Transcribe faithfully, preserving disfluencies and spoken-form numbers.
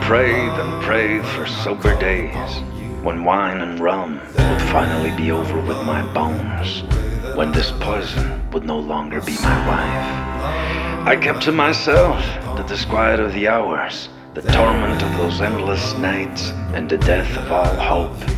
prayed and prayed for sober days, when wine and rum would finally be over with my bones, when this poison would no longer be my wife. I kept to myself the disquiet of the hours, the torment of those endless nights, and the death of all hope.